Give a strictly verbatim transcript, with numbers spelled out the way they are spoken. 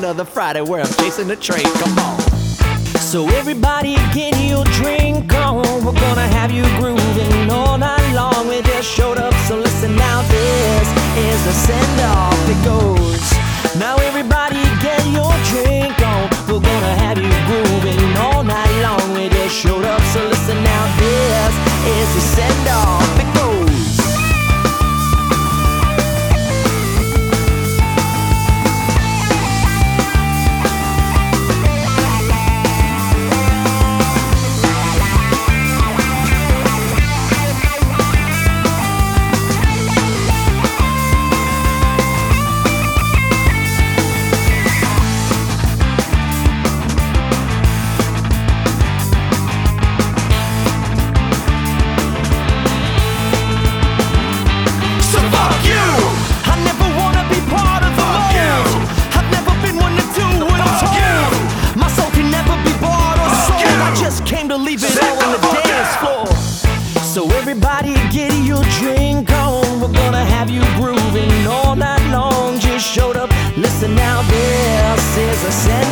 another Friday where I'm chasing the train. Come on. So everybody get your drink on. We're gonna have you grooving all night long. We just showed up, so listen now. This is the send-off. It goes. Now everybody get your drink on. We're gonna have you grooving all night long. We just showed up, so listen now. This is the send-off. It goes. Leave it all on the dance floor. So everybody get your drink on. We're gonna have you grooving all night long. Just showed up, listen now, this is a set.